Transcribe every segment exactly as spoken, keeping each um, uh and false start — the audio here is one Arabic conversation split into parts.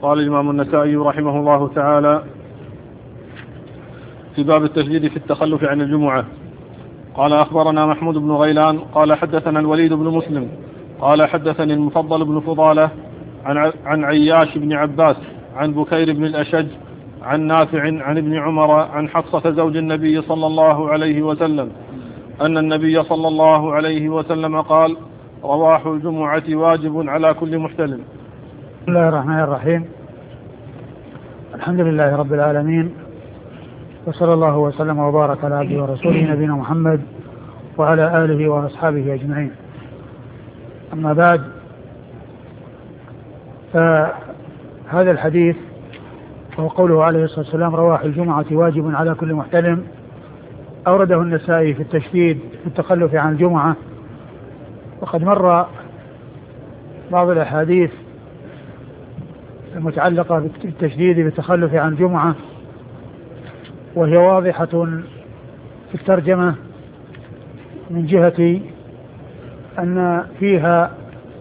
قال الإمام النسائي رحمه الله تعالى في باب التشديد في التخلف عن الجمعة. قال أخبرنا محمود بن غيلان قال حدثنا الوليد بن مسلم قال حدثني المفضل بن فضالة عن, عن عياش بن عباس عن بكير بن الأشج عن نافع عن ابن عمر عن حفصة زوج النبي صلى الله عليه وسلم أن النبي صلى الله عليه وسلم قال: رواح الجمعة واجب على كل محتلم. بسم الله الرحمن الرحيم. الحمد لله رب العالمين، وصلى الله وسلم وبارك على عبده ورسوله نبينا محمد وعلى آله وأصحابه أجمعين. أما بعد، فهذا الحديث وهو قوله عليه الصلاة والسلام: رواح الجمعة واجب على كل محتلم، أورده النسائي في التشديد في التخلف عن الجمعة. وقد مر بعض الأحاديث المتعلقة بالتشديد بالتخلف عن الجمعة، وهي واضحة في الترجمة من جهة أن فيها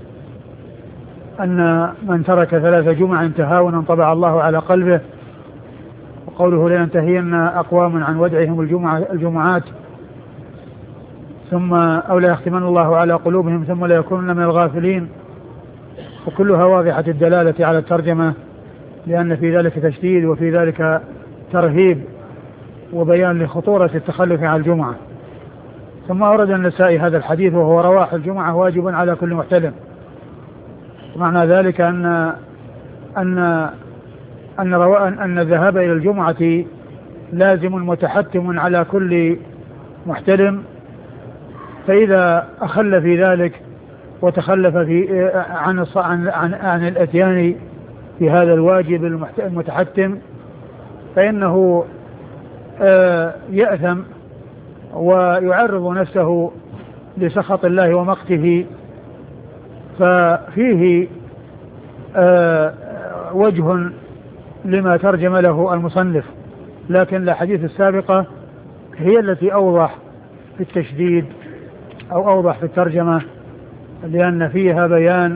أن من ترك ثلاث جمع تهاونا طبع الله على قلبه، وقوله: لينتهين أقوام عن ودعهم الجمعة الجمعات ثم أو لا يختمن الله على قلوبهم ثم لا يكونن من الغافلين. وكلها واضحة الدلالة على الترجمة، لأن في ذلك تشديد وفي ذلك ترهيب وبيان لخطورة التخلف عن الجمعة. ثم أورد النسائي هذا الحديث وهو: رواح الجمعة واجب على كل محتلم. معنى ذلك أن أن أن, أن الذهاب إلى الجمعة لازم متحتم على كل محتلم، فإذا أخل في ذلك وتخلف في عن عن عن, عن الأتيان في هذا الواجب المتحتم فإنه يأثم ويعرض نفسه لسخط الله ومقته. ففيه وجه لما ترجم له المصنف، لكن الأحاديث السابقة هي التي أوضح في التشديد أو أوضح في الترجمة، لأن فيها بيان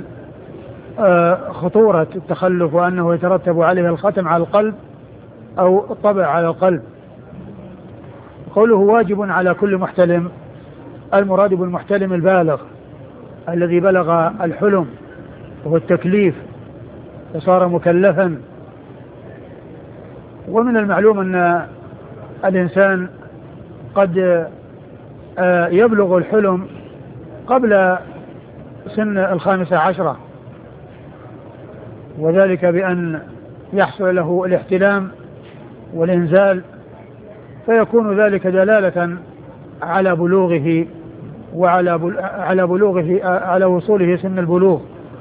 خطورة التخلف وأنه يترتب عليه الختم على القلب أو الطبع على القلب. قوله واجب على كل محتلم، المراد بالمحتلم البالغ الذي بلغ الحلم وهو التكليف وصار مكلفا. ومن المعلوم أن الإنسان قد يبلغ الحلم قبل سن الخامسة عشرة، وذلك بأن يحصل له الاحتلام والإنزال، فيكون ذلك دلالة على بلوغه وعلى على بلوغه على وصوله سن البلوغ.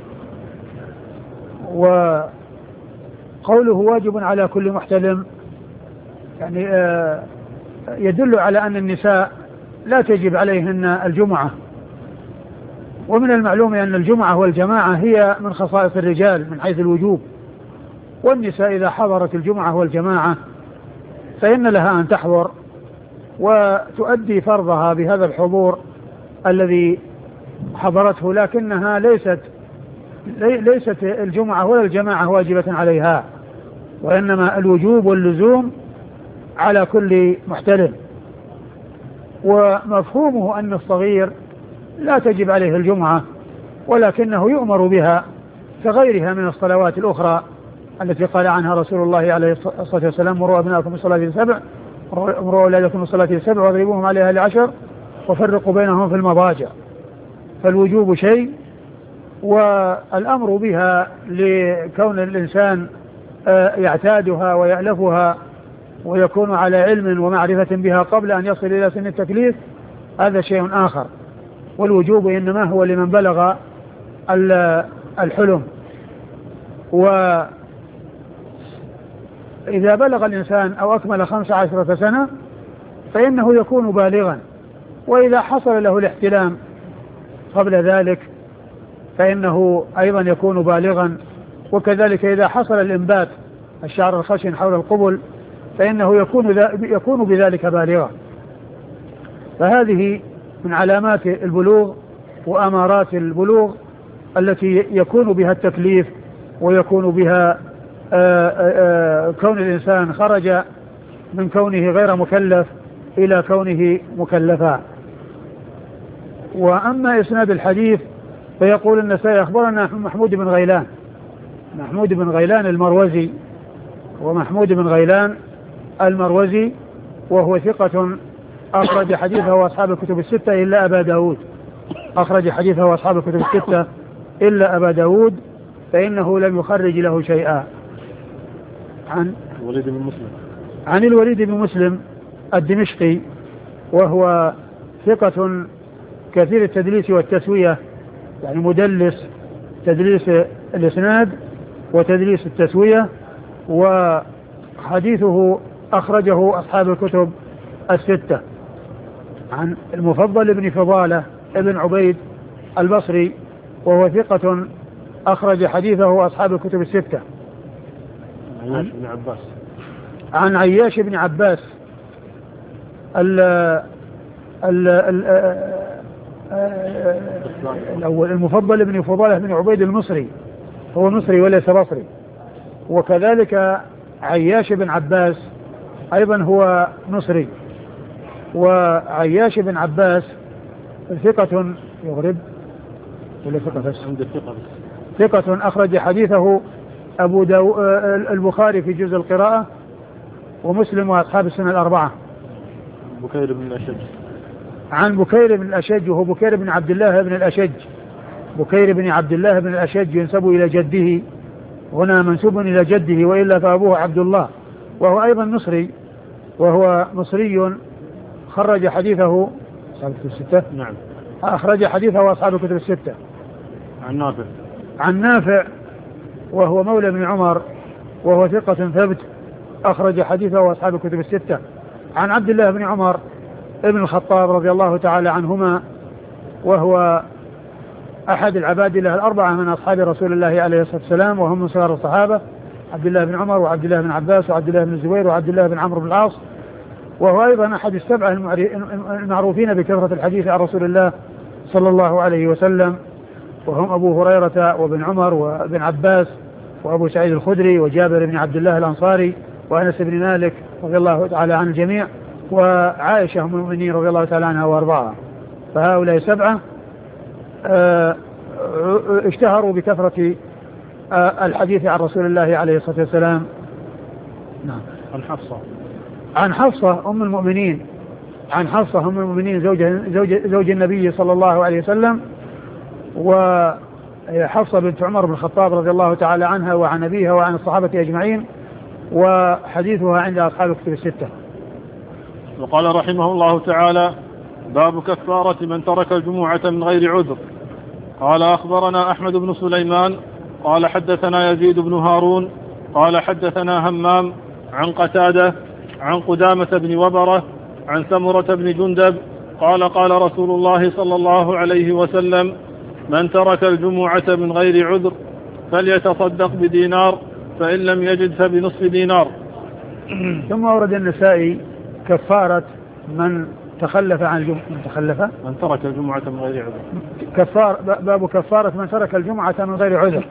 وقوله واجب على كل محتلم يعني يدل على أن النساء لا تجب عليهن الجمعة. ومن المعلوم أن الجمعة والجماعة هي من خصائص الرجال من حيث الوجوب، والنساء إذا حضرت الجمعة والجماعة فإن لها أن تحضر وتؤدي فرضها بهذا الحضور الذي حضرته، لكنها ليست ليست الجمعة ولا الجماعة واجبة عليها، وإنما الوجوب واللزوم على كل محتلم. ومفهومه أن الصغير لا تجب عليه الجمعة، ولكنه يؤمر بها كغيرها من الصلوات الأخرى التي قال عنها رسول الله عليه الصلاة والسلام: مروا أبناءكم بالصلاة السبع مروا أولادكم بالصلاة السبع واضربوهم عليها لعشر وفرقوا بينهم في المضاجع. فالوجوب شيء، والأمر بها لكون الإنسان يعتادها ويألفها ويكون على علم ومعرفة بها قبل أن يصل إلى سن التكليف هذا شيء آخر. والوجوب إنما هو لمن بلغ الحلم. وإذا بلغ الإنسان أو أكمل خمس عشرة سنة فإنه يكون بالغا، وإذا حصل له الاحتلام قبل ذلك فإنه أيضا يكون بالغا، وكذلك إذا حصل الإنبات الشعر الخشن حول القبل فإنه يكون, يكون بذلك بالغا. فهذه من علامات البلوغ وأمارات البلوغ التي يكون بها التكليف ويكون بها كون الإنسان خرج من كونه غير مكلف إلى كونه مكلفا. وأما إسناد الحديث فيقول النسائي أخبرنا محمود بن غيلان، محمود بن غيلان المروزي، ومحمود بن غيلان المروزي وهو ثقة أخرج حديثه أصحاب الكتب الستة إلا أبا داود، أخرج حديثه أصحاب الكتب الستة إلا أبا داود فإنه لم يخرج له شيئا. عن الوليد بن مسلم، عن الوليد بن مسلم الدمشقي وهو ثقة كثير التدليس والتسوية، يعني مدلس تدليس الإسناد وتدليس التسوية، وحديثه أخرجه أصحاب الكتب الستة. عن المفضل بن فضالة ابن عبيد البصري وهو ثقة أخرج حديثه أصحاب الكتب الستة. عياش بن عباس، عن عياش بن عباس ال ال ال الأول المفضل بن فضالة بن عبيد المصري، هو مصري وليس بصري. وكذلك عياش بن عباس أيضا هو مصري. وعياش بن عباس ثقة يغرب ولا ثقة بس؟ ثقة أخرج حديثه أبو داو البخاري في جزء القراءة ومسلم وأصحاب السنة الأربعة. بكير بن الأشج، عن بكير بن الأشج وهو بكير بن عبد الله بن الأشج، بكير بن عبد الله بن الأشج ينسب إلى جده، هنا منسوب إلى جده وإلا فأبوه عبد الله، وهو أيضا مصري، وهو مصري خرج حديثه أصحاب الكتب الستة. نعم، أخرج حديثه أصحاب الكتب الستة. عن نافع، عن نافع وهو مولى بن عمر وهو ثقة ثبت أخرج حديثه أصحاب الكتب الستة. عن عبد الله بن عمر ابن الخطاب رضي الله تعالى عنهما وهو أحد العبادلة الأربعة من أصحاب رسول الله عليه الصلاة والسلام، وهم من صغار الصحابة، عبد الله بن عمر وعبد الله بن عباس وعبد الله بن الزبير وعبد الله بن عمرو بن العاص، وهو أيضا أحد السبعة المعروفين بكثرة الحديث عن رسول الله صلى الله عليه وسلم، وهم أبو هريرة وابن عمر وابن عباس وأبو سعيد الخدري وجابر بن عبد الله الأنصاري وأنس بن مالك رضي الله تعالى عن الجميع وعائشة أم المؤمنين رضي الله تعالى عنها وأرضاها. فهؤلاء سبعة اشتهروا بكثرة الحديث عن رسول الله عليه الصلاة والسلام. نعم. عن حفصة، عن حفصة أم المؤمنين، عن حفصة أم المؤمنين زوج, زوج, زوج النبي صلى الله عليه وسلم، وحفصة بنت عمر بن الخطاب رضي الله تعالى عنها وعن أبيها وعن الصحابة أجمعين، وحديثها عند أصحاب الكتب الستة. وقال رحمه الله تعالى: باب كفارة من ترك الجمعة من غير عذر. قال: أخبرنا أحمد بن سليمان قال حدثنا يزيد بن هارون قال حدثنا همام عن قتادة عن قدامة بن وبرة عن سمرة بن جندب قال: قال رسول الله صلى الله عليه وسلم: من ترك الجمعة من غير عذر فليتصدق بدينار، فإن لم يجد فبنصف دينار. ثم ورد النسائي كفارة من تخلف عن الجمعة، من تخلف من ترك الجمعة من غير عذر، كفار باب كفارة من ترك الجمعة من غير عذر.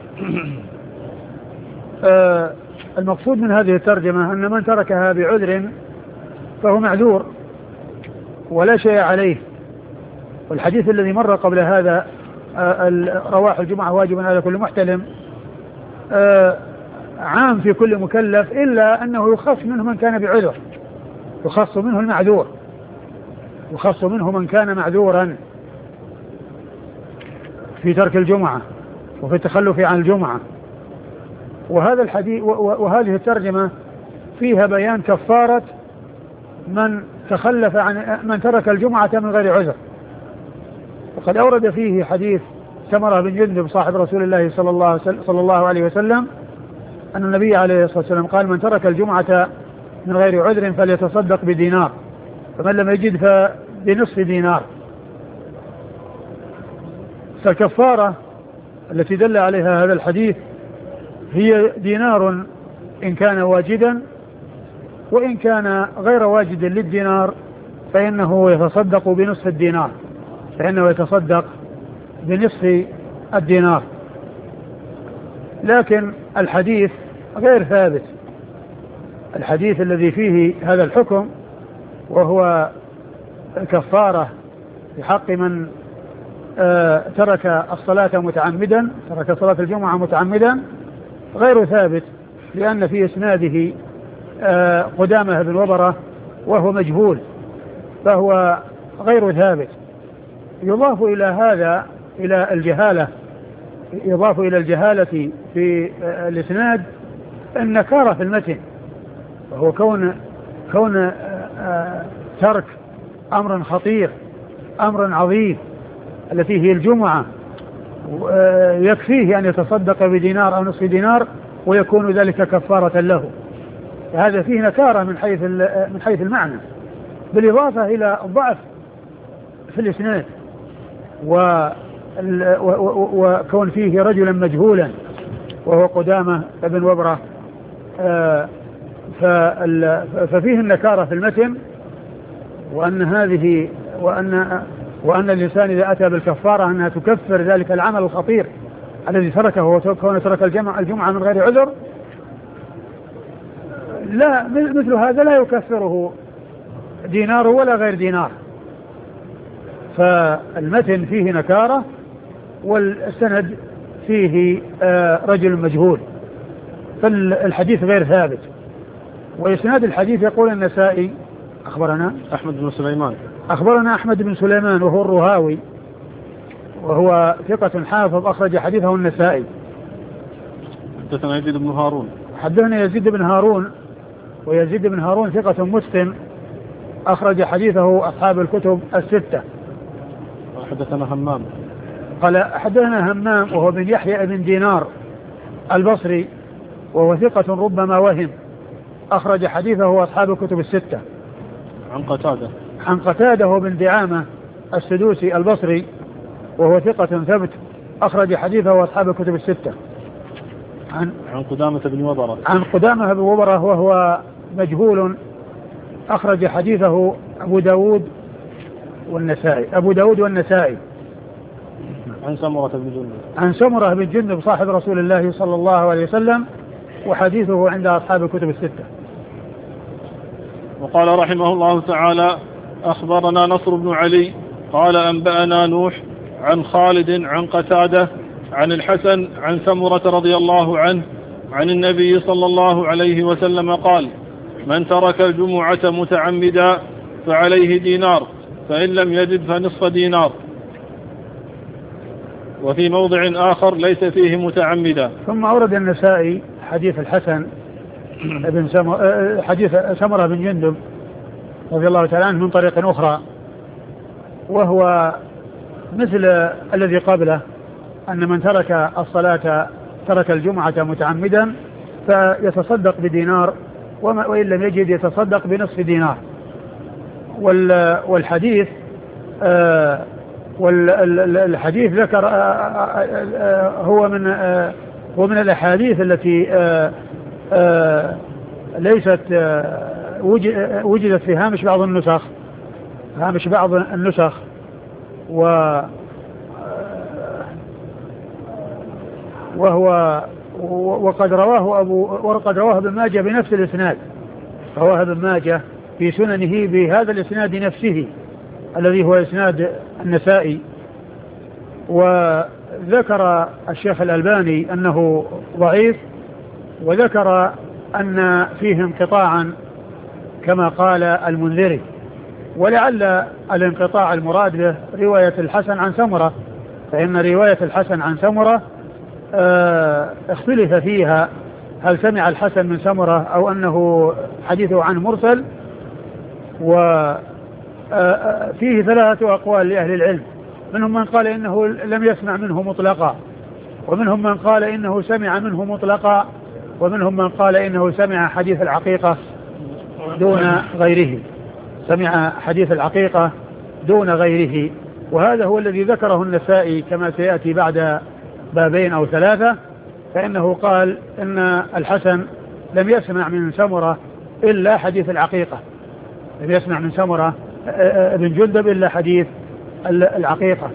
آه المقصود من هذه الترجمة أن من تركها بعذر فهو معذور ولا شيء عليه. والحديث الذي مر قبل هذا آه رواح الجمعة واجب على كل محتلم آه عام في كل مكلف، إلا أنه يخص منه من كان بعذر، يخص منه المعذور، يخص منه من كان معذورا في ترك الجمعة وفي التخلف عن الجمعة. وهذا الحديث وهذه الترجمة فيها بيان كفارة من تخلف عن من ترك الجمعة من غير عذر. وقد أورد فيه حديث سمرة بن جندب صاحب رسول الله صلى الله صلى الله عليه وسلم أن النبي عليه الصلاة والسلام قال: من ترك الجمعة من غير عذر فليتصدق بدينار، فمن لم يجد فبنصف دينار. فالكفارة التي دل عليها هذا الحديث هي دينار إن كان واجدا، وإن كان غير واجد للدينار فإنه يتصدق بنصف الدينار، فإنه يتصدق بنصف الدينار. لكن الحديث غير ثابت. الحديث الذي فيه هذا الحكم وهو كفارة في حق من آه ترك الصلاة متعمدا، ترك صلاة الجمعة متعمدا، غير ثابت، لأن في إسناده آه قدامة بن وبرة وهو مجهول، فهو غير ثابت. يضاف إلى هذا إلى الجهالة يضاف إلى الجهالة في آه الإسناد النكارة في المتن، وهو كون كون آه آه ترك أمر خطير، أمر عظيم التي هي الجمعة، يكفيه أن يتصدق بدينار أو نصف دينار ويكون ذلك كفارة له. هذا فيه نكارة من حيث من حيث المعنى، بالإضافة إلى الضعف في الإسناد وكون فيه رجلا مجهولا وهو قدامة بن وبرة، ففيه النكارة في المتن، وأن هذه وأن وأن الإنسان إذا أتى بالكفارة أنها تكفر ذلك العمل الخطير الذي تركه وكونه ترك الجمعة, الجمعة من غير عذر. لا، مثل هذا لا يكفره دينار ولا غير دينار. فالمتن فيه نكارة والسند فيه رجل مجهول، فالحديث غير ثابت. وإسناد الحديث يقول النسائي أخبرنا أحمد بن سليمان أخبرنا أحمد بن سليمان وهو الرهاوي، وهو ثقة حافظ أخرج حديثه النسائي. حدثنا يزيد بن هارون حدثنا يزيد بن هارون ويزيد بن هارون ثقة متقن أخرج حديثه أصحاب الكتب الستة. حدثنا همام قال حدثنا همام وهو بن يحيى بن دينار البصري، وهو ثقة ربما وهم، أخرج حديثه أصحاب الكتب الستة. عن قتادة عن قتادة بن دعامة السدوسي البصري، وهو ثقة ثبت، أخرج حديثه أصحاب الكتب الستة. عن عن قدامة بن وبرة عن قدامة بن وبرة وهو مجهول، أخرج حديثه أبو داود والنسائي أبو داود والنسائي. عن سمرة بن جندب عن سمرة بن جندب صاحب رسول الله صلى الله عليه وسلم، وحديثه عند أصحاب الكتب الستة. وقال رحمه الله تعالى: أخبرنا نصر بن علي قال أنبأنا نوح عن خالد عن قتادة عن الحسن عن سمرة رضي الله عنه عن النبي صلى الله عليه وسلم قال: من ترك الجمعة متعمدا فعليه دينار، فإن لم يجد فنصف دينار. وفي موضع آخر: ليس فيه متعمدا. ثم أورد النسائي حديث الحسن ابن سمر حديث سمرة بن جندب رضي الله تعالى عنه من طريق أخرى، وهو مثل الذي قبله، أن من ترك الصلاة ترك الجمعة متعمدا فيتصدق بدينار، وإن لم يجد يتصدق بنصف دينار. والحديث والحديث ذكر هو من هو من الأحاديث التي ليست وجدت في هامش بعض النسخ هامش بعض النسخ و وهو وقد رواه أبو وقد رواه ابن ماجه بنفس الإسناد، رواه ابن ماجه في سننه بهذا الإسناد نفسه الذي هو إسناد النسائي. وذكر الشيخ الألباني أنه ضعيف، وذكر أن فيه انقطاعا كما قال المنذري، ولعل الانقطاع المراد به رواية الحسن عن سمرة، فإن رواية الحسن عن سمرة اه اختلف فيها، هل سمع الحسن من سمرة أو أنه حديثه عن مرسل. وفيه ثلاثة أقوال لأهل العلم، منهم من قال إنه لم يسمع منه مطلقا، ومنهم من قال إنه سمع منه مطلقا، ومنهم من قال إنه سمع حديث العقيقة دون غيره سمع حديث العقيقة دون غيره. وهذا هو الذي ذكره النسائي كما سيأتي بعد بابين أو ثلاثة، فإنه قال إن الحسن لم يسمع من سمرة إلا حديث العقيقة، لم يسمع من سمرة ابن جندب إلا حديث العقيقة.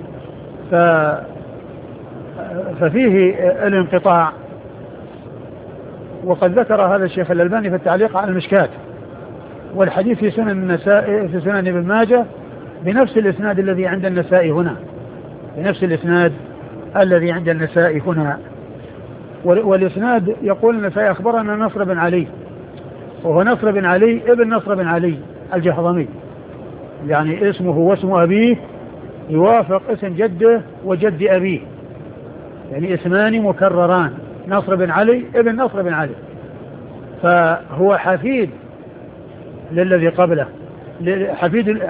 ففيه الانقطاع. وقد ذكر هذا الشيخ الألباني في التعليق على المشكات، والحديث في سنن النسائي في سنن ابن ماجه بنفس الإسناد الذي عند النسائي هنا، بنفس الإسناد الذي عند النسائي هنا. والإسناد يقول النسائي أخبرنا نصر بن علي، وهو نصر بن علي ابن نصر بن علي الجهضمي، يعني اسمه واسم أبيه يوافق اسم جده وجد أبيه، يعني اسمان مكرران، نصر بن علي ابن نصر بن علي، فهو حفيد للذي قبله، حفيد،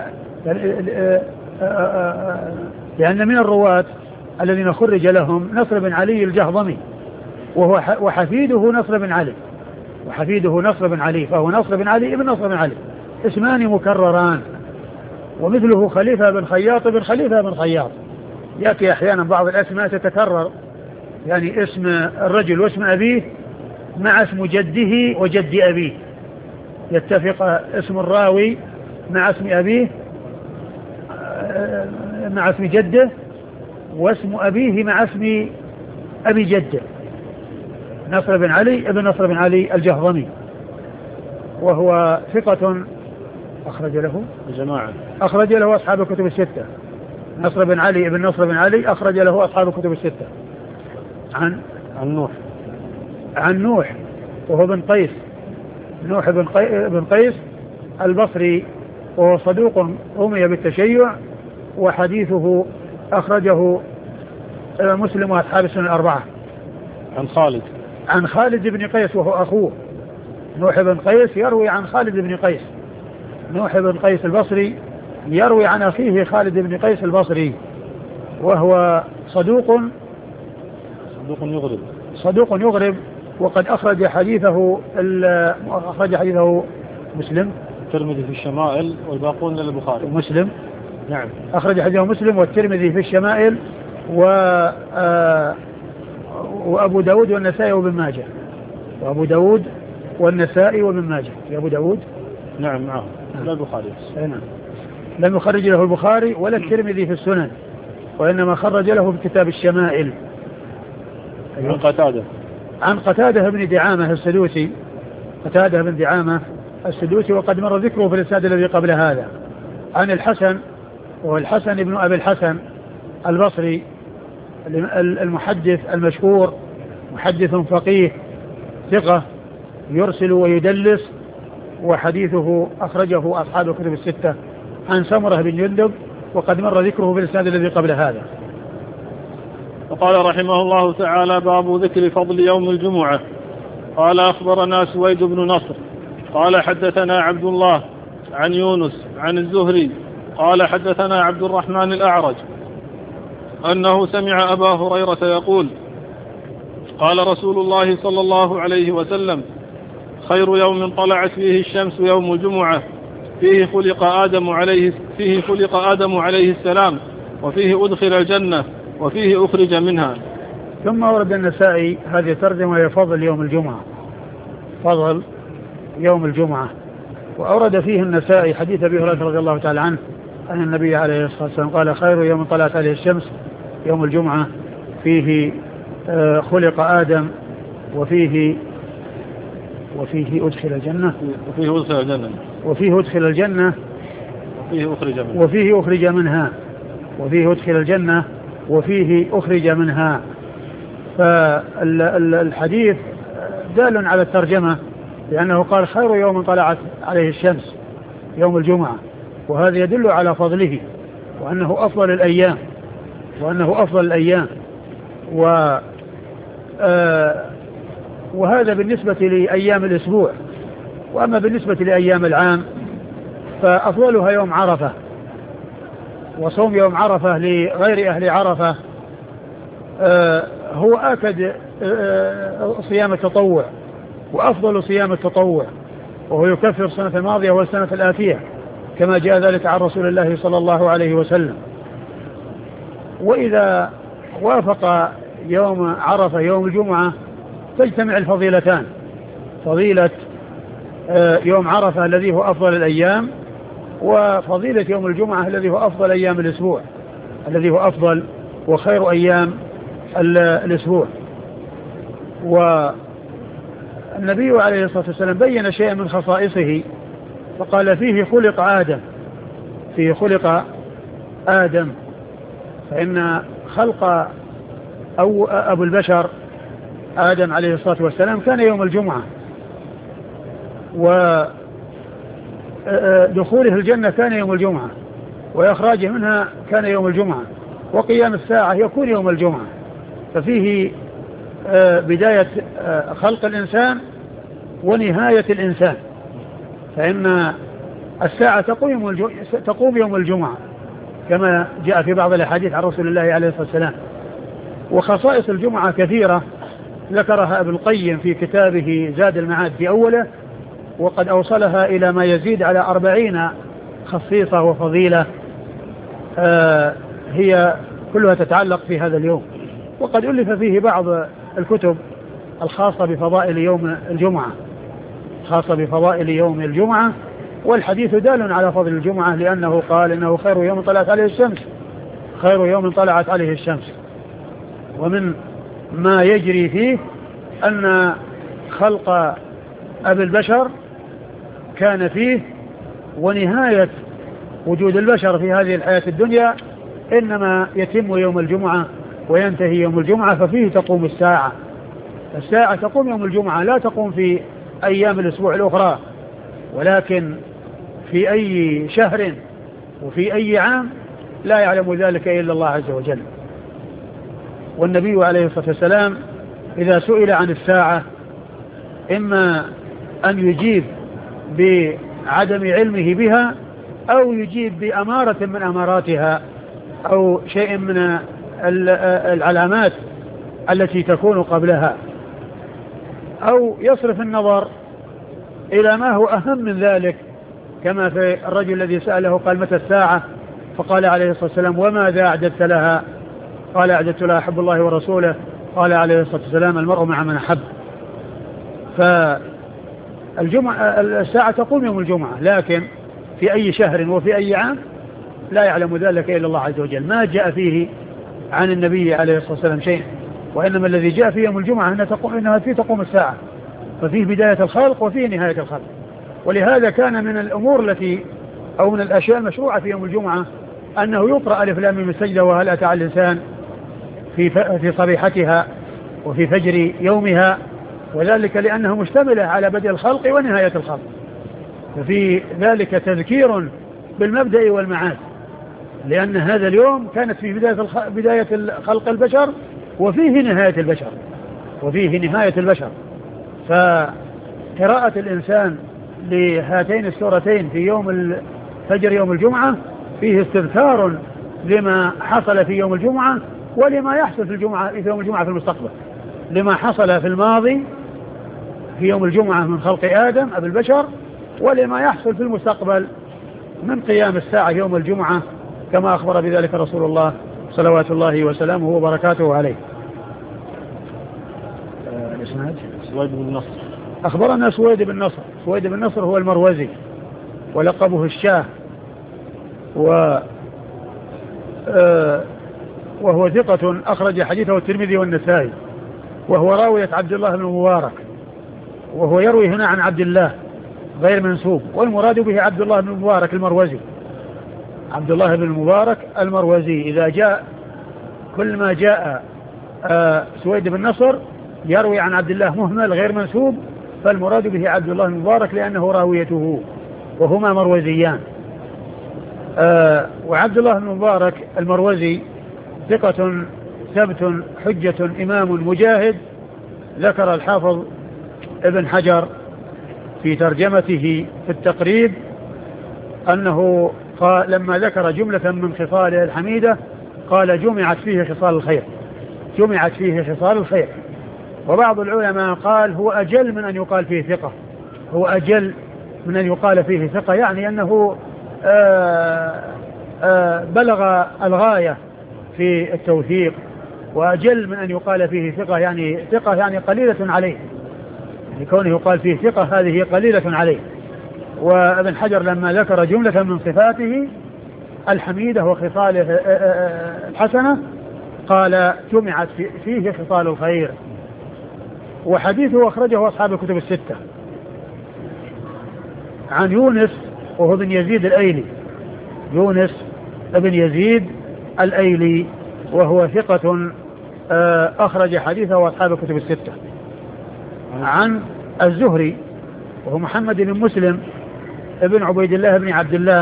لأن من الرواة الذين خرج لهم نصر بن علي الجهضمي، وهو وحفيده نصر بن علي، وحفيده نصر بن علي، فهو نصر بن علي ابن نصر بن علي، اسمان مكرران. ومثله خليفة بن خياط بن خليفة بن خياط، يأتي أحيانا بعض الأسماء تتكرر، يعني اسم الرجل واسم أبيه مع اسم جده وجد أبيه، يتفق اسم الراوي مع اسم أبيه مع اسم جده، واسم أبيه مع اسم أبي جده. نصر بن علي ابن نصر بن علي الجهضمي، وهو ثقة أخرج له جماعة أخرج له أصحاب الكتب الستة. نصر بن علي ابن نصر بن علي أخرج له أصحاب الكتب الستة. عن عن نوح عن نوح وهو بن قيس، نوح بن, قي... بن قيس البصري، وهو صدوق رمي بالتشيع، وحديثه أخرجه مسلم وأصحاب السنن الأربعة. عن خالد عن خالد بن قيس وهو أخوه، نوح بن قيس يروي عن خالد بن قيس، نوح بن قيس البصري يروي عن أخيه خالد بن قيس البصري، وهو صدوق صدوق يغرب صدوق يغرب وقد أخرج حديثه أخرج حديثه مسلم الترمذي في الشمائل والباقون للبخاري. مسلم نعم أخرج حديثه مسلم والترمذي في الشمائل و وأبو داود والنسائي وابن ماجه، وأبو داود والنسائي وابن ماجه. في أبو داود نعم معه لا البخاري نعم، لم يخرج له البخاري ولا الترمذي في السنن، وإنما خرج له في كتاب الشمائل. عن قتادة عن قتادة بن دعامة السدوسي، قتادة بن دعامة السدوسي، وقد مر ذكره في الإسناد الذي قبل هذا. عن الحسن، وهو الحسن بن أبي الحسن البصري المحدث المشهور، محدث فقيه ثقة يرسل ويدلس، وحديثه أخرجه أصحاب الكتب الستة. عن سمرة بن جندب، وقد مر ذكره في الإسناد الذي قبل هذا. وقال رحمه الله تعالى: باب ذكر فضل يوم الجمعة. قال: أخبرنا سويد بن نصر قال حدثنا عبد الله عن يونس عن الزهري قال حدثنا عبد الرحمن الأعرج أنه سمع أبا هريرة يقول: قال رسول الله صلى الله عليه وسلم: خير يوم طلعت فيه الشمس يوم الجمعة، فيه خلق آدم عليه فيه خلق آدم عليه السلام، وفيه أدخل الجنة، وفيه أخرج منها. ثم ورد النسائي هذه الترجمة هي فضل يوم الجمعة، فضل يوم الجمعة. وأورد فيه النسائي حديث أبي هريرة رضي الله تعالى عنه أن النبي عليه الصلاة والسلام قال: خير يوم طلعت عليه الشمس يوم الجمعة، فيه خلق آدم، وفيه وفيه أدخل الجنة وفيه أدخل الجنة وفيه أدخل الجنة وفيه أخرج منها وفيه أخرج منها وفيه أدخل الجنة وفيه أخرج منها. فالحديث دال على الترجمة، لأنه قال: خير يوم طلعت عليه الشمس يوم الجمعة، وهذا يدل على فضله، وأنه أفضل الأيام وأنه أفضل الأيام و آه وهذا بالنسبة لأيام الأسبوع. وأما بالنسبة لأيام العام فأفضلها يوم عرفة، وصوم يوم عرفة لغير أهل عرفة آه هو آكد آه صيام التطوع، وأفضل صيام التطوع، وهو يكفر السنة الماضية والسنة الآتية، كما جاء ذلك عن رسول الله صلى الله عليه وسلم. وإذا وافق يوم عرفة يوم الجمعة تجتمع الفضيلتان، فضيلة يوم عرفة الذي هو أفضل الأيام، وفضيلة يوم الجمعة الذي هو أفضل أيام الأسبوع، الذي هو أفضل وخير أيام الأسبوع. و النبي عليه الصلاة والسلام بين شيئا من خصائصه فقال فيه خلق آدم، فيه خلق آدم، فإن خلق أو أبو البشر آدم عليه الصلاة والسلام كان يوم الجمعة، ودخوله الجنة كان يوم الجمعة، وإخراجه منها كان يوم الجمعة، وقيام الساعة يكون يوم الجمعة. ففيه بداية خلق الإنسان ونهاية الإنسان، فإن الساعة تقوم يوم الجمعة كما جاء في بعض الأحاديث عن رسول الله عليه الصلاة والسلام. وخصائص الجمعة كثيرة ذكرها ابن القيم في كتابه زاد المعاد في أوله، وقد أوصلها إلى ما يزيد على أربعين خصيصة وفضيلة آه هي كلها تتعلق في هذا اليوم. وقد ألف فيه بعض الكتب الخاصة بفضائل يوم الجمعة، خاصة بفضائل يوم الجمعة، والحديث دال على فضل الجمعة، لأنه قال إنه خير يوم طلعت عليه الشمس، خير يوم طلعت عليه الشمس. ومن ما يجري فيه أن خلق أبي البشر كان فيه، ونهاية وجود البشر في هذه الحياة الدنيا إنما يتم يوم الجمعة وينتهي يوم الجمعة، ففيه تقوم الساعة. الساعة تقوم يوم الجمعة، لا تقوم في أيام الأسبوع الأخرى، ولكن في أي شهر وفي أي عام لا يعلم ذلك إلا الله عز وجل. والنبي عليه الصلاة والسلام إذا سئل عن الساعة إما أن يجيب بعدم علمه بها، أو يجيب بأمارة من أماراتها، أو شيء من العلامات التي تكون قبلها، أو يصرف النظر إلى ما هو أهم من ذلك، كما في الرجل الذي سأله قال متى الساعة؟ فقال عليه الصلاة والسلام وماذا أعددت لها؟ قال أعددت لها حب الله ورسوله. قال عليه الصلاة والسلام المرء مع من أحب. فالجمعة الساعة تقوم يوم الجمعة، لكن في أي شهر وفي أي عام لا يعلم ذلك إلا الله عز وجل. ما جاء فيه عن النبي عليه الصلاة والسلام شيء، وإنما الذي جاء في يوم الجمعة أنها تقوم, إنها فيه تقوم الساعة، ففيه بداية الخلق وفيه نهاية الخلق. ولهذا كان من الأمور التي أو من الأشياء المشروعة في يوم الجمعة أنه يقرأ ألف لام ميم السجدة وهل أتى على الإنسان في في صبيحتها وفي فجر يومها، وذلك لأنه مشتملة على بدء الخلق ونهاية الخلق، ففي ذلك تذكير بالمبدأ والمعاد، لأن هذا اليوم كانت في بداية بداية خلق البشر وفيه نهاية البشر وفيه نهاية البشر. فقراءة الإنسان لهاتين السورتين في يوم الفجر يوم الجمعة فيه استذكار لما حصل في يوم الجمعة ولما يحصل في الجمعة في يوم الجمعة في المستقبل، لما حصل في الماضي في يوم الجمعة من خلق آدم أبي البشر، ولما يحصل في المستقبل من قيام الساعة يوم الجمعة، كما أخبر بذلك رسول الله صلوات الله وسلامه وبركاته عليه. الإسناد سويد بن نصر. أخبرنا سويد بن نصر. سويد بن نصر هو المروزي ولقبه الشاه، و آه وهو ثقة أخرج حديثه الترمذي والنسائي، وهو راوية عبد الله بن المبارك، وهو يروي هنا عن عبد الله غير منسوب، والمراد به عبد الله بن المبارك المروزي، عبد الله بن المبارك المروزي. إذا جاء كل ما جاء آه سويد بن نصر يروي عن عبد الله مهمل غير منسوب، فالمراد به عبد الله بن المبارك لأنه راويته، وهما مروزيان. آه وعبد الله بن المبارك المروزي ثقة ثبت حجة إمام مجاهد. ذكر الحافظ ابن حجر في ترجمته في التقريب أنه قال لما ذكر جملة من خصاله الحميدة قال جمعت فيه خصال الخير، جمعت فيه خصال الخير. وبعض العلماء قال هو أجل من أن يقال فيه ثقة، هو أجل من أن يقال فيه ثقة، يعني أنه آآ آآ بلغ الغاية في التوثيق، وأجل من أن يقال فيه ثقة، يعني ثقة يعني قليلة عليه، يعني كونه يقال فيه ثقة هذه قليلة عليه. وابن حجر لما ذكر جملة من صفاته الحميدة وخصاله الحسنة قال جمعت فيه خصال الخير، وحديثه أخرجه أصحاب الكتب الستة عن يونس وهو بن يزيد الأيلي، يونس بن يزيد الأيلي وهو ثقة أخرج حديثه أصحاب الكتب الستة. عن الزهري وهو محمد بن مسلم ابن عبيد الله بن عبد الله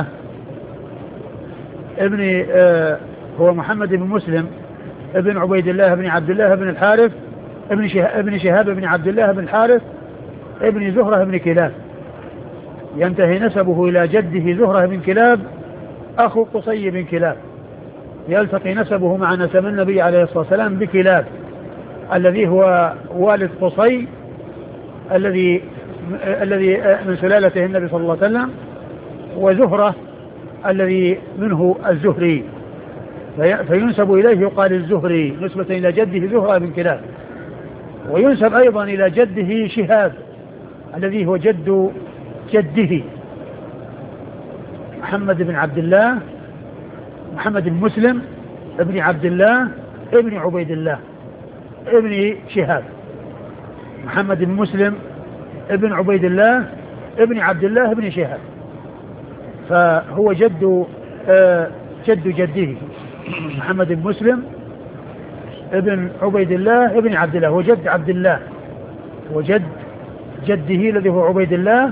ابن آه هو محمد بن مسلم ابن عبيد الله بن عبد الله بن الحارث ابن شهاب ابن شهاب بن عبد الله بن الحارث ابن زهرة بن كلاب، ينتهي نسبه إلى جده زهرة بن كلاب أخو قصي بن كلاب، يلتقي نسبه مع نسب النبي عليه الصلاة والسلام بكلاب الذي هو والد قصي الذي الذي من سلالته النبي صلى الله عليه وسلم، وزهرة الذي منه الزهري، فينسب إليه يقال الزهري نسبة إلى جده زهرة بن كلاب. وينسب أيضا إلى جده شهاب الذي هو جد جده محمد بن عبد الله محمد بن مسلم ابن عبد الله ابن عبيد الله ابن شهاب، محمد بن مسلم ابن عبيد الله ابن عبد الله ابن شهاب، فهو جد آه جد جده محمد بن مسلم ابن عبيد الله ابن عبد الله، وجد عبد الله وجد جده الذي هو عبيد الله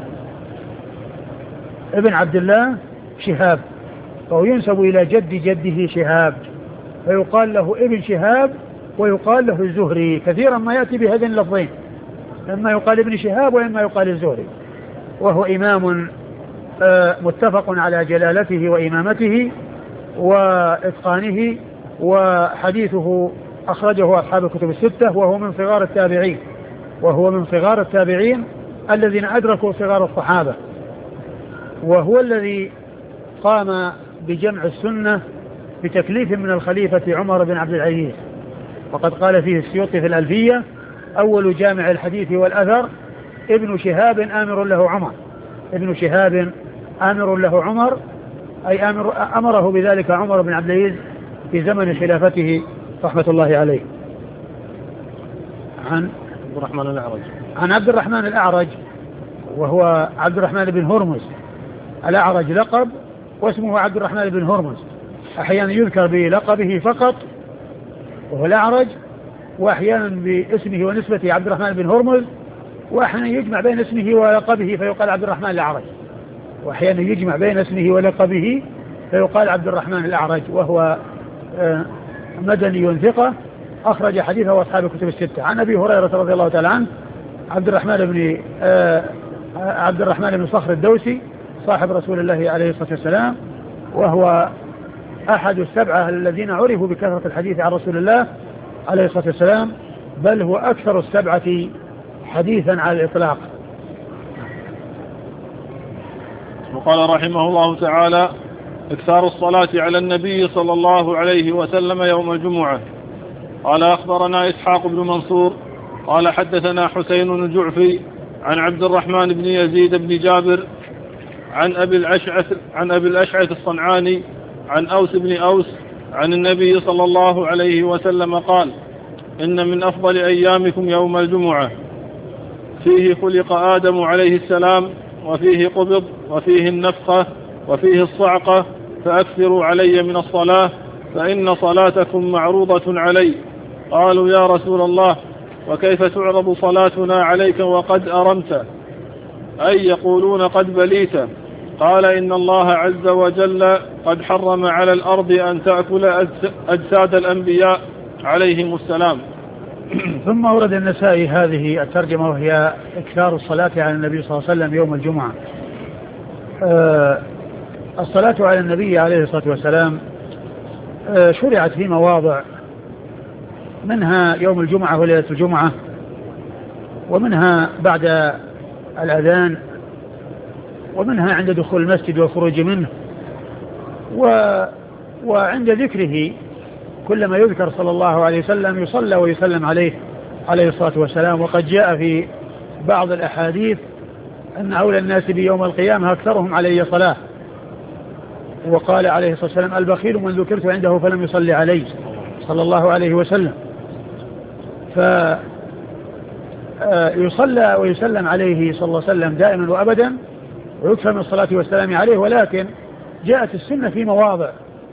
ابن عبد الله شهاب، فهو ينسب إلى جد جده شهاب، فيقال له ابن شهاب ويقال له الزهري. كثيرا ما يأتي بهذين اللفظين، إما يقال ابن شهاب وإما يقال الزهري، وهو إمام متفق على جلالته وإمامته وإتقانه، وحديثه أخرجه أصحاب الكتب الستة، وهو من صغار التابعين وهو من صغار التابعين الذين أدركوا صغار الصحابة، وهو الذي قام بجمع السنة بتكليف من الخليفة عمر بن عبد العزيز، وقد قال فيه السيوطي في الألفية: أول جامع الحديث والأثر ابن شهاب آمر له عمر، ابن شهاب آمر له عمر أي آمر أمره بذلك عمر بن عبد العزيز في زمن خلافته رحمة الله عليه. عن عبد الرحمن الأعرج عن عبد الرحمن الأعرج وهو عبد الرحمن بن هرمز، الأعرج لقب واسمه عبد الرحمن بن هرمز، أحيانا يذكر بلقبه فقط وهو الأعرج، وأحيانا باسمه ونسبته عبد الرحمن بن هرمز، وأحيانا يجمع بين اسمه ولقبه فيقال عبد الرحمن الأعرج، وأحيانا يجمع بين اسمه ولقبه فيقال عبد الرحمن الأعرج، وهو مدني ثقة أخرج حديثه أصحاب الكتب الستة. عن أبي هريرة رضي الله تعالى عنه عبد الرحمن بن عبد الرحمن بن صخر الدوسي صاحب رسول الله عليه الصلاة والسلام، وهو أحد السبعة الذين عرفوا بكثرة الحديث عن رسول الله عليه الصلاة والسلام، بل هو أكثر السبعة حديثا على الإطلاق. وقال رحمه الله تعالى: إكثار الصلاة على النبي صلى الله عليه وسلم يوم الجمعة. قال: أخبرنا إسحاق بن منصور قال حدثنا حسين الجعفي عن عبد الرحمن بن يزيد بن جابر عن أبي الأشعث عن أبي الأشعث الصنعاني عن أوس بن أوس عن النبي صلى الله عليه وسلم قال: إن من أفضل أيامكم يوم الجمعة، فيه خلق آدم عليه السلام، وفيه قبض، وفيه النفخة، وفيه الصعقة، فأكثروا علي من الصلاة فإن صلاتكم معروضة علي. قالوا: يا رسول الله، وكيف تعرض صلاتنا عليك وقد أرمت؟ أي يقولون قد بليت؟ قال: إن الله عز وجل قد حرم على الأرض أن تأكل أجساد الأنبياء عليهم السلام. ثم ورد النسائي هذه الترجمة، وهي إكثار الصلاة على النبي صلى الله عليه وسلم يوم الجمعة. أه الصلاة على النبي عليه الصلاة والسلام أه شرعت في مواضع، منها يوم الجمعة وليلة الجمعة، ومنها بعد الأذان، ومنها عند دخول المسجد والخروج منه، و وعند ذكره كلما يذكر صلى الله عليه وسلم يصلى ويسلم عليه عليه الصلاة والسلام. وقد جاء في بعض الأحاديث أن أولى الناس بيوم القيامة أكثرهم علي صلاة، وقال عليه الصلاة والسلام: البخيل من ذكرت عنده فلم يصلي عليه صلى الله عليه وسلم. يصلى ويسلم عليه صلى الله عليه وسلم دائما وأبدا ويكثر من الصلاة والسلام عليه، ولكن جاءت السنة في مواضع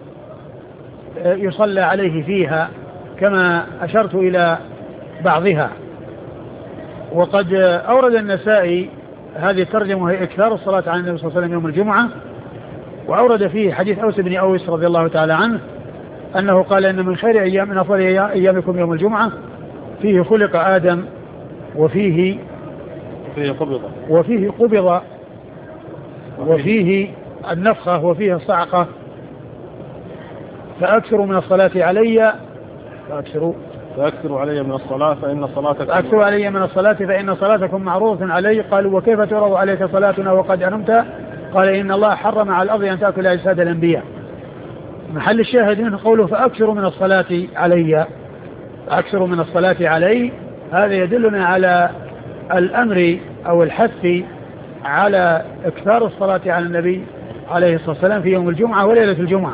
يصلى عليه فيها كما أشرت إلى بعضها. وقد أورد النسائي هذه الترجمة وهي إكثار الصلاة على النبي صلى الله عليه وسلم يوم الجمعة، وأورد فيه حديث أوس بن أوس رضي الله تعالى عنه أنه قال إن من خير أيام من أفضل أيامكم يوم الجمعة فيه خلق آدم وفيه فيه قبض وفيه قبض وفيه النفخة وفيه الصعقة، فأكثروا من الصلاة علي فأكثروا فأكثروا علي من الصلاة فإن صلاتكم فأكثروا علي من الصلاة فإن صلاتكم معروضة علي. قالوا وكيف تعرض عليك صلاتنا وقد أنمت؟ قال إن الله حرم على الأرض أن تأكل أجساد الأنبياء. محل الشاهد منه قوله فأكثروا من الصلاة علي، فأكثروا من الصلاة علي، هذا يدلنا على الأمر أو الحث على إكثار الصلاة على النبي عليه الصلاة والسلام في يوم الجمعة وليلة الجمعة.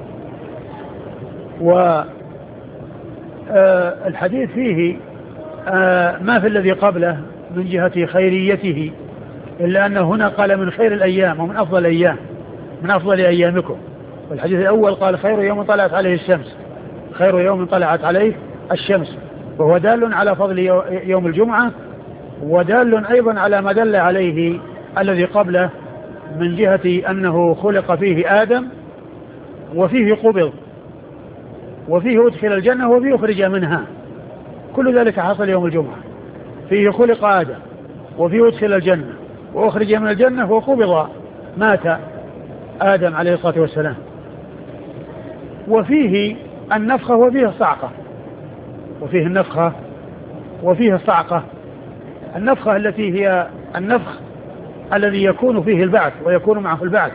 والحديث فيه ما في الذي قبله من جهة خيريته، إلا أنه هنا قال من خير الأيام ومن أفضل الأيام من أفضل أيامكم. والحديث الأول قال خير يوم طلعت عليه الشمس، خير يوم طلعت عليه الشمس، وهو دال على فضل يوم الجمعة، ودال أيضا على ما دل عليه الذي قبله من جهة أنه خلق فيه آدم وفيه قبض وفيه أدخل الجنة وفيه أخرج منها، كل ذلك حصل يوم الجمعة. فيه خلق آدم وفيه أدخل الجنة وأخرج من الجنة وقبض مات آدم عليه الصلاة والسلام، وفيه النفخة وفيه الصعقة، وفيه النفخة وفيه الصعقة. النفخة التي هي النفخ الذي يكون فيه البعث ويكون معه البعث،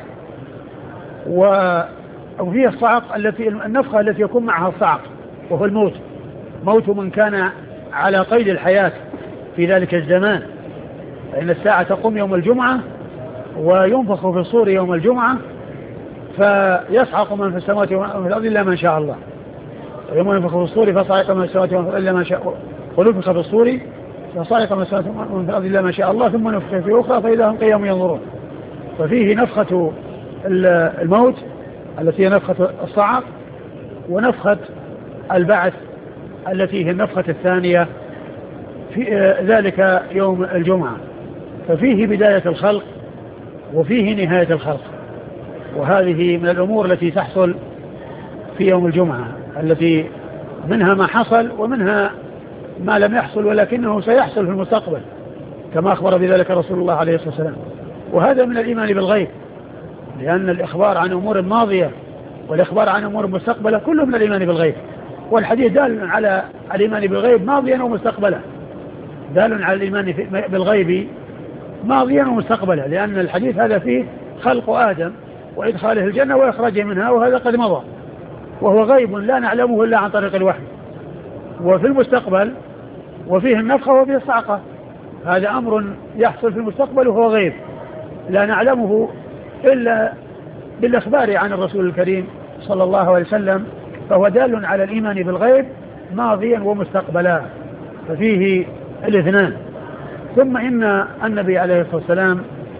وفيه الصعق التي النفخة التي يكون معها الصعق وهو الموت، موت من كان على قيد الحياة في ذلك الزمان. فإن الساعة تقوم يوم الجمعة وينفخ في الصور يوم الجمعة فيصعق من في السماوات ومن في الأرض إلا من شاء الله. يوم ينفخ في الصور فصعق من السماوات ومن في الأرض إلا من شاء الله، ونفخ في الصور فصعق من السماوات ومن في الأرض إلا من شاء الله، ثم نفخ في أخرى فإذا هم قيام ينظرون. ففيه نفخة الموت التي هي نفخة الصعق، ونفخة البعث التي هي النفخة الثانية في ذلك يوم الجمعة. ففيه بداية الخلق وفيه نهاية الخلق، وهذه من الأمور التي تحصل في يوم الجمعة، التي منها ما حصل ومنها ما لم يحصل ولكنه سيحصل في المستقبل كما أخبر بذلك رسول الله عليه الصلاة والسلام. وهذا من الإيمان بالغيب، لأن الإخبار عن أمور ماضية والإخبار عن أمور مستقبلة كله من الإيمان بالغيب، والحديث دال على الإيمان بالغيب ماضيا ومستقبلا، دال على الإيمان بالغيب ماضيا ومستقبلا، لأن الحديث هذا فيه خلق آدم وإدخاله الجنة وإخراجه منها، وهذا قد مضى وهو غيب لا نعلمه إلا عن طريق الوحي. وفي المستقبل وفيه النفخة وفيه الصعقة، هذا أمر يحصل في المستقبل وهو غيب لا نعلمه إلا بالإخبار عن الرسول الكريم صلى الله عليه وسلم، فهو دال على الإيمان بالغيب ماضيا ومستقبلا، ففيه الاثنان. ثم إن النبي عليه الصلاة والسلام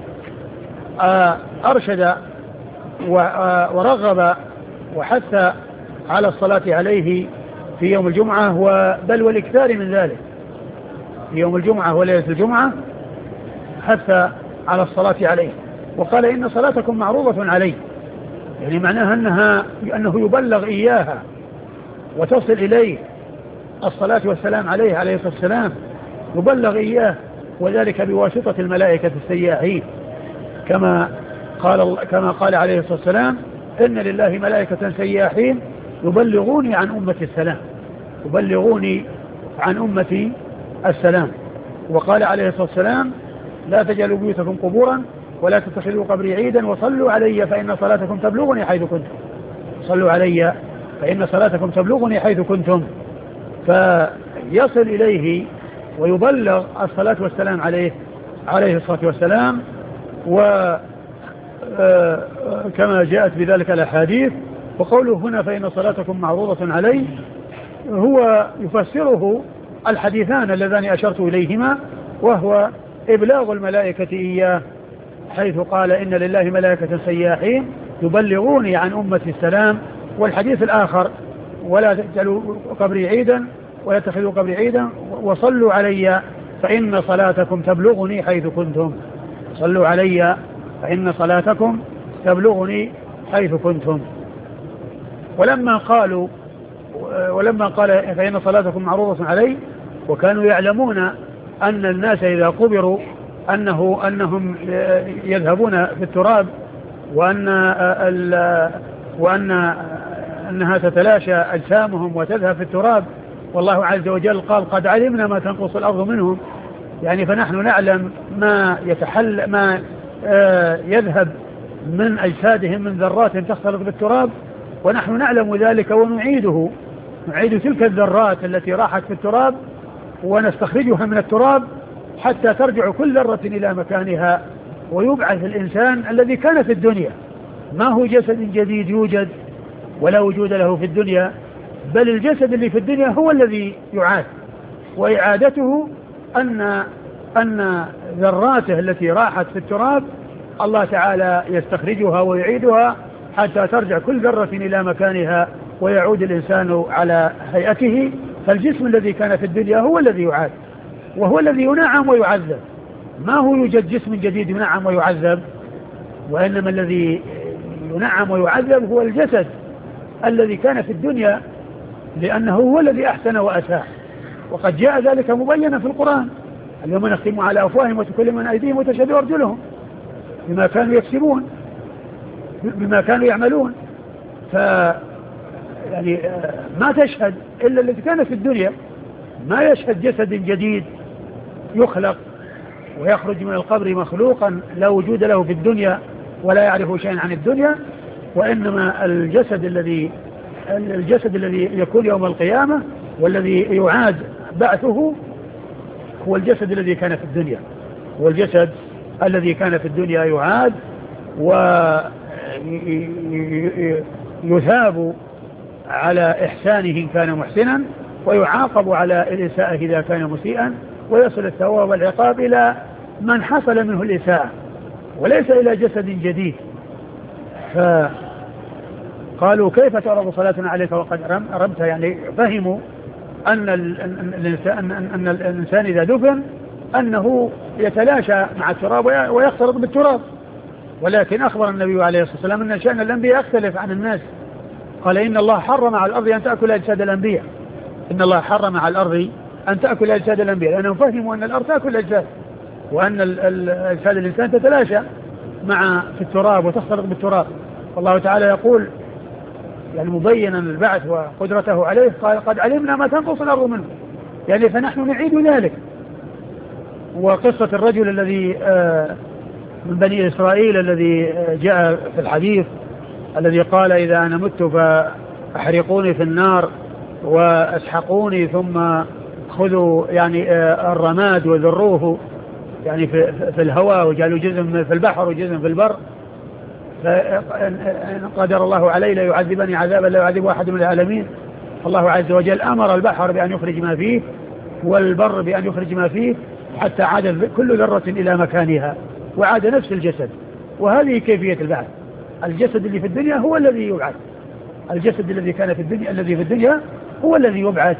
أرشد ورغب وحث على الصلاة عليه في يوم الجمعة، بل والإكثار من ذلك في يوم الجمعة وليلة الجمعة، حث على الصلاة عليه وقال إن صلاتكم معروضة عليه، يعني معناها أنها أنه يبلغ إياها وتصل إليه الصلاة والسلام عليه عليه الصلاة والسلام، يبلغ إياه، وذلك بواسطة الملائكة السياحين، كما قال كما قال عليه الصلاة والسلام إن لله ملائكة سياحين يبلغوني عن أمة السلام، يبلغوني عن أمتي السلام. وقال عليه الصلاة والسلام لا تجعلوا بيوتكم قبورا ولا تتخذوا قبري عيدا وصلوا علي فإن صلاتكم تبلغني حيث كنتم، صلوا علي فإن صلاتكم تبلغني حيث كنتم، فيصل إليه ويبلغ الصلاة والسلام عليه عليه الصلاة والسلام. وكما جاءت بذلك الأحاديث. وقوله هنا فإن صلاتكم معروضة عليه هو يفسره الحديثان اللذان أشرت إليهما، وهو إبلاغ الملائكة إياه حيث قال إن لله ملائكة سياحين يبلغوني عن أمتي السلام، والحديث الآخر ولا تجعلوا قبري عيدا ولا تتخذوا قبري عيدا وصلوا علي فإن صلاتكم تبلغني حيث كنتم. صلوا علي فإن صلاتكم تبلغني حيث كنتم. ولما قالوا ولما قال فإن صلاتكم معروضة علي، وكانوا يعلمون أن الناس إذا قبروا أنه أنهم يذهبون في التراب، وأن وأن أنها تتلاشى أجسامهم وتذهب في التراب، والله عز وجل قال قد علمنا ما تنقص الأرض منهم، يعني فنحن نعلم ما يتحل ما يذهب من أجسادهم من ذرات تختلط بالتراب، ونحن نعلم ذلك ونعيده نعيد تلك الذرات التي راحت في التراب ونستخرجها من التراب حتى ترجع كل ذرة إلى مكانها، ويبعث الإنسان الذي كان في الدنيا، ما هو جسد جديد يوجد ولا وجود له في الدنيا، بل الجسد اللي في الدنيا هو الذي يعاد، وإعادته أن أن ذراته التي راحت في التراب الله تعالى يستخرجها ويعيدها حتى ترجع كل ذرة إلى مكانها ويعود الإنسان على هيئته. فالجسم الذي كان في الدنيا هو الذي يعاد، وهو الذي ينعم ويعذب، ما هو يوجد جسم جديد ينعم ويعذب، وإنما الذي ينعم ويعذب هو الجسد الذي كان في الدنيا، لأنه هو الذي أحسن وأساء، وقد جاء ذلك مبينا في القرآن: اليوم نختم على أفواههم وتكلمنا أيديهم وتشهد أرجلهم بما كانوا يكسبون بما كانوا يعملون. ف يعني ما تشهد إلا الذي كان في الدنيا، ما يشهد جسد جديد يخلق ويخرج من القبر مخلوقا لا وجود له في الدنيا ولا يعرف شيئا عن الدنيا، وإنما الجسد الذي الجسد الذي يكون يوم القيامة والذي يعاد بعثه هو الجسد الذي كان في الدنيا، هو الجسد الذي كان في الدنيا يعاد ويثاب على إحسانه إن كان محسنا، ويعاقب على الإساءة إذا كان مسيئا، ويصل الثواب والعقاب إلى من حصل منه الإساءة وليس إلى جسد جديد. فقالوا كيف تعرض صلاتنا عليك وقد رمت، يعني فهموا أن الإنسان, أن الإنسان إذا دفن أنه يتلاشى مع التراب ويختلط بالتراب، ولكن أخبر النبي عليه الصلاة والسلام أن شأن الأنبياء يختلف عن الناس. قال إن الله حرم على الأرض أن تأكل أجساد الأنبياء، إن الله حرم على الأرض أن تأكل أجساد الأنبياء، لأنهم فهموا أن الأرض تأكل أجساد، وأن أجساد الإنسان تتلاشى مع في التراب وتختلط بالتراب. والله تعالى يقول يعني مبينا البعث وقدرته عليه، قال قد علمنا ما تنقص الأرض منه، يعني فنحن نعيد ذلك. وقصة الرجل الذي من بني إسرائيل الذي جاء في الحديث الذي قال إذا أنا مت فأحرقوني في النار وأسحقوني ثم خذوا يعني الرماد وذروه يعني في, في الهواء وجعلوا جزء في البحر وجزء في البر، فإن قدر الله علي لا يعذبني عذابا لا يعذب أحد من العالمين. الله عز وجل أمر البحر بأن يخرج ما فيه والبر بأن يخرج ما فيه حتى عاد كل ذرة إلى مكانها وعاد نفس الجسد. وهذه كيفية البعث، الجسد اللي في الدنيا هو الذي يبعث، الجسد الذي كان في الدنيا الذي في الدنيا هو الذي يبعث.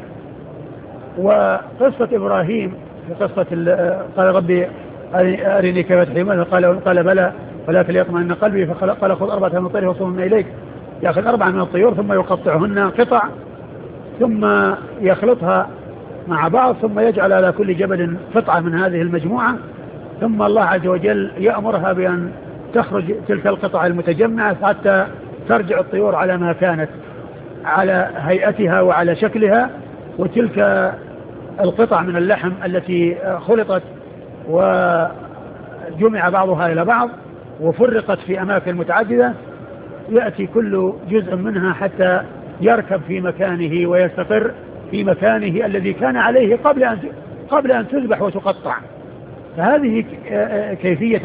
وقصة إبراهيم في قصة قال ربي أرني كيف تحيي، قال قال بلى ولكن ليطمئن قلبي، فقال خذ أربعة من الطير وصومهن إليك، يأخذ أربعة من الطيور ثم يقطعهن قطع ثم يخلطها مع بعض ثم يجعل على كل جبل قطعة من هذه المجموعة، ثم الله عز وجل يأمرها بأن تخرج تلك القطع المتجمعة حتى ترجع الطيور على ما كانت على هيئتها وعلى شكلها، وتلك القطع من اللحم التي خلطت وجمع بعضها إلى بعض وفرقت في أماكن متعددة يأتي كل جزء منها حتى يركب في مكانه ويستقر في مكانه الذي كان عليه قبل أن قبل أن تذبح وتقطع. فهذه كيفية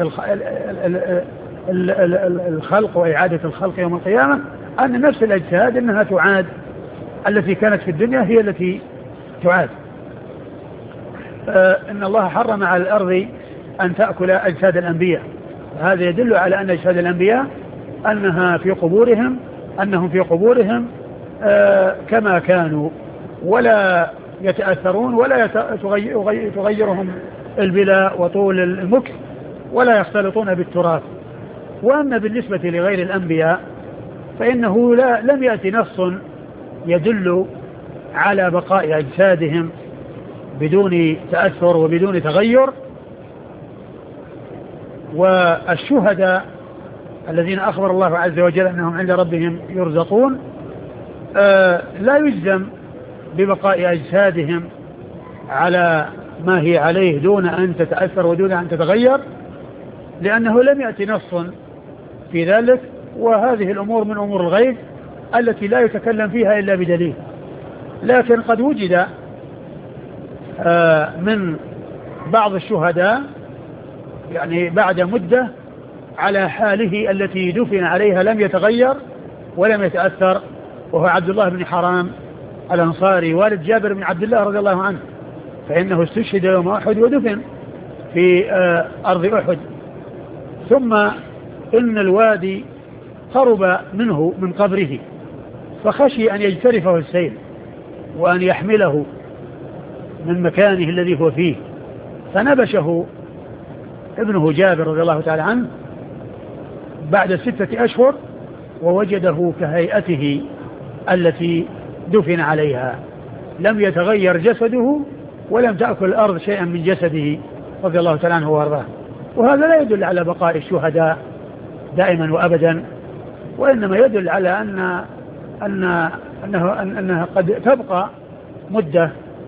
الخلق وإعادة الخلق يوم القيامة، أن نفس الأجساد أنها تعاد، التي كانت في الدنيا هي التي تعاد. آه إن الله حرم على الأرض أن تأكل أجساد الأنبياء. هذا يدل على أن أجساد الأنبياء أنها في قبورهم أنهم في قبورهم آه كما كانوا، ولا يتأثرون ولا تغيرهم البلاء وطول المكث ولا يختلطون بالتراث. وأما بالنسبة لغير الأنبياء فإنه لا لم يأتي نص يدل على بقاء أجسادهم بدون تأثر وبدون تغير. والشهداء الذين أخبر الله عز وجل أنهم عند ربهم يرزقون آه لا يجزم ببقاء أجسادهم على ما هي عليه دون أن تتأثر ودون أن تتغير، لأنه لم يأتي نص في ذلك. وهذه الأمور من أمور الغيب التي لا يتكلم فيها إلا بدليل. لكن قد وجد آه من بعض الشهداء يعني بعد مدة على حاله التي دفن عليها لم يتغير ولم يتأثر، وهو عبد الله بن حرام الأنصاري والد جابر بن عبد الله رضي الله عنه، فإنه استشهد يوم أحد ودفن في آه أرض أحد. ثم إن الوادي قرب منه من قبره فخشي أن يجترفه السيل وأن يحمله من مكانه الذي هو فيه، فنبشه ابنه جابر رضي الله تعالى عنه بعد ستة أشهر ووجده كهيئته التي دفن عليها، لم يتغير جسده ولم تأكل الأرض شيئا من جسده رضي الله تعالى عنه وارضاه. وهذا لا يدل على بقاء الشهداء دائما وأبدا، وإنما يدل على أن أن أنه أنها قد تبقى مدة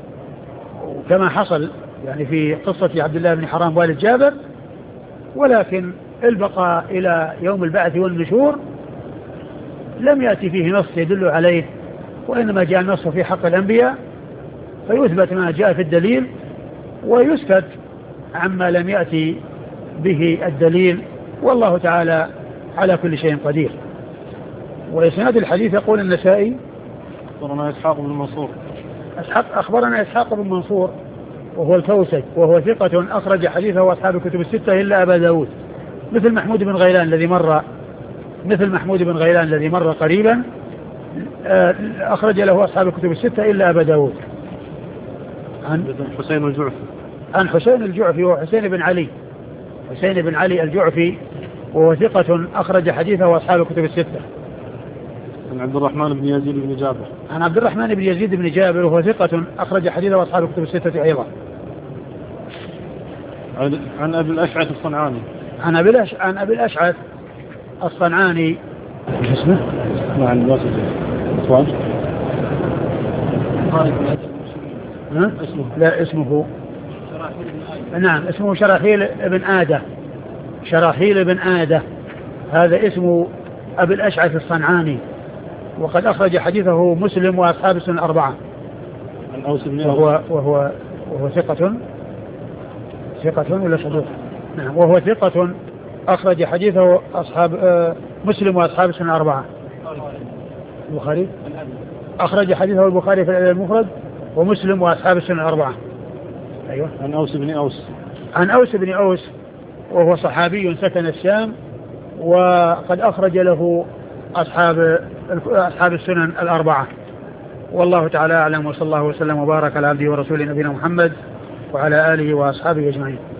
كما حصل يعني في قصة عبد الله بن حرام والد جابر، ولكن البقاء إلى يوم البعث والنشور لم يأتي فيه نص يدل عليه، وإنما جاء النص في حق الأنبياء فيثبت ما جاء في الدليل ويسكت عما لم يأتي به الدليل، والله تعالى على كل شيء قدير. وإسناد الحديث يقول النسائي أخبرنا إسحاق بن منصور أخبرنا إسحاق بن منصور وهو الكوسج وهو ثقة أخرج حديثه أصحاب الكتب الستة إلا أبا داود، مثل محمود بن غيلان الذي مر مثل محمود بن غيلان الذي مر قريبا أخرج له أصحاب الكتب الستة إلا أبا داود. عن حسين الجعفي عن حسين الجعفي وحسين بن علي حسين بن علي الجعفي وهو ثقة أخرج حديثه أصحاب الكتب الستة. عن عبد الرحمن بن يزيد بن جابر عن عبد الرحمن بن يزيد بن جابر وهو ثقة أخرج حديثه أصحاب الكتب الستة أيضا. عن, عن أبي الأشعث الصنعاني عن أبي الأش... عن أبي الأشعث الصنعاني اسمه مع الواسطة إخوان ها؟ اسمه لا اسمه نعم اسمه شراحيل بن آدة شراحيل بن آدة هذا اسمه أبي الأشعث الصنعاني، وقد أخرج حديثه مسلم وأصحاب السنن الأربعة. عن أوس بن وهو وهو وهو ثقة ثقة ولا صدوق؟ نعم وهو ثقة أخرج حديثه أصحاب آه مسلم وأصحاب السنن الأربعة. البخاري أخرج حديثه البخاري في الأدب المفرد ومسلم وأصحاب السنن الأربعة. أيوة. عن أوس بن أوس عن أوس بن أوس وهو صحابي سكن الشام، وقد أخرج له أصحاب أصحاب السنن الأربعة. والله تعالى أعلم، وصلى الله وسلم وبارك على عبده ورسوله نبينا محمد وعلى آله وأصحابه أجمعين.